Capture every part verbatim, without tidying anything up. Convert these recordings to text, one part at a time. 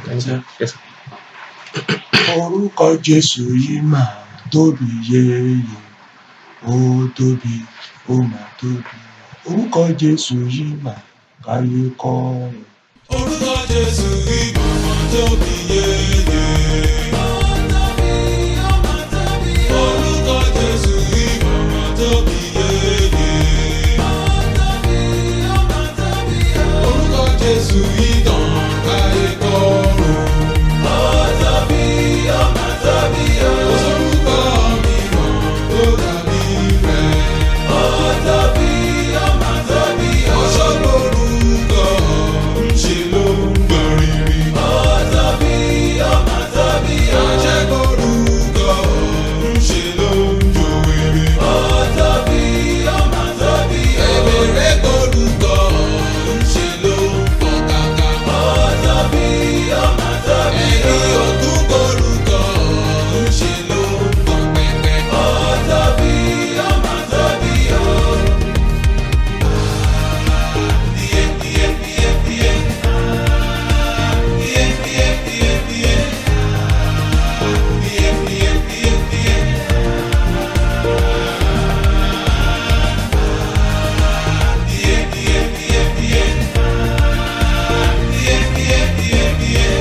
ẹnjẹ yes. Orúkọ Jésù yìí mà tóbi yéye, ó tóbi, ó mà tóbi. Orúkọ Jésù yìí mà káyé kọ́. Orúkọ Jésù yìí mà tóbi yéye. Ó tóbi, ó mà tóbi. Orúkọ Jésù yìí mà tóbi yéye. Ó tóbi, ó mà tóbi. Orúkọ Jésù yìí tàn káyé kọ́run. Ó tóbi, ó mà tóbi. Kò sórúkọ mìíràn tó dàbí rẹ̀. Ó tóbi, ó mà tóbi. Ọ̀ṣọ́ lórúkọ ńṣe ló ń gbọ̀n rìrì. Ó tóbi, ó mà tóbi. Àṣẹ lórúkọ ńṣe ló ń jó wèrè. Ó tóbi, ó mà tóbi. Ẹ̀bẹ̀rẹ̀ lórúkọ ńṣe ló ń pọ̀ kàkà. Ó tóbi, ó mà tóbi. Ẹ̀rí ògún lórúkọ ńṣe ló ń pọ̀ pẹ̀pẹ̀. Ó tóbi, ó mà tóbi. Díẹ̀ díẹ̀ díẹ̀ díẹ̀. Díẹ̀ díẹ̀ díẹ̀ díẹ̀. Díẹ̀ díẹ̀ díẹ̀ díẹ̀. Díẹ̀ díẹ̀ díẹ̀ díẹ̀. Díẹ̀ díẹ̀ díẹ̀ díẹ̀.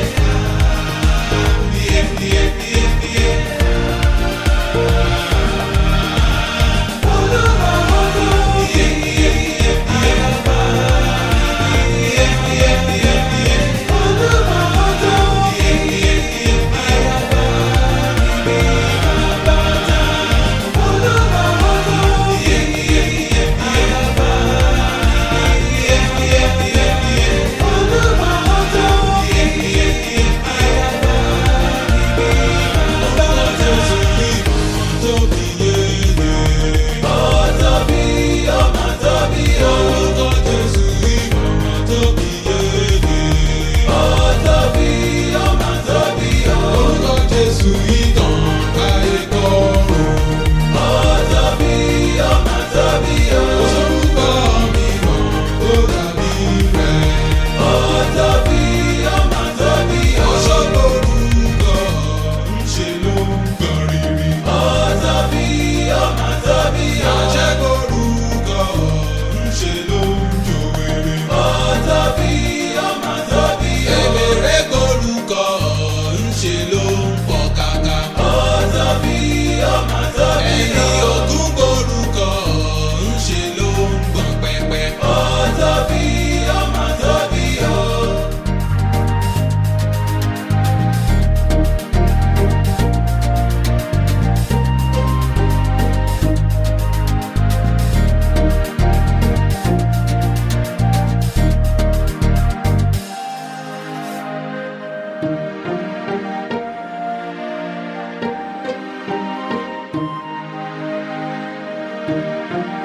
Díẹ̀ díẹ̀ díẹ̀ díẹ̀. Olúwa olúwa. Díẹ̀ díẹ̀ díẹ̀ díẹ̀. Díẹ̀ díẹ̀ díẹ̀ díẹ̀. Olúwa olúwa. Díẹ̀ díẹ̀ díẹ̀ díẹ̀. Olúwa olúwa. Díẹ̀ díẹ̀ díẹ̀ díẹ̀. Díẹ̀ díẹ̀ díẹ̀ díẹ̀. Olúwa olúwa. Díẹ̀ díẹ̀ díẹ̀ díẹ̀. Orúkọ Jésù yìí mà tóbi yéye. Ó tóbi, ó mà tóbi. Orúkọ Jésù yìí mà tóbi yéye. Ó tóbi, ó mà tóbi. Orúkọ Jésù yìí tàn káyé kọ́run. Ó tóbi, ó mà tóbi. Kò sórúkọ mìíràn tó dàbí rẹ̀. Ó tóbi, ó mà tóbi. Ọ̀ṣọ́ lórúkọ ńṣe ló ń gbọ̀n rìrì. Ó tóbi, ó mà tóbi. Àṣẹ lórúkọ ńṣe ló ń jó wèrè. Ó tóbi, ó mà tóbi. Ẹ̀bẹ̀rẹ̀ lórúkọ ńṣe ló ń pọ̀ kàkà. Ó tóbi, ó mà tóbi. Ẹ̀rí ògún lórúkọ ńṣe ló ń gbọ̀n pẹ̀pẹ̀. Ó tóbi, ó mà tóbi. Thank you.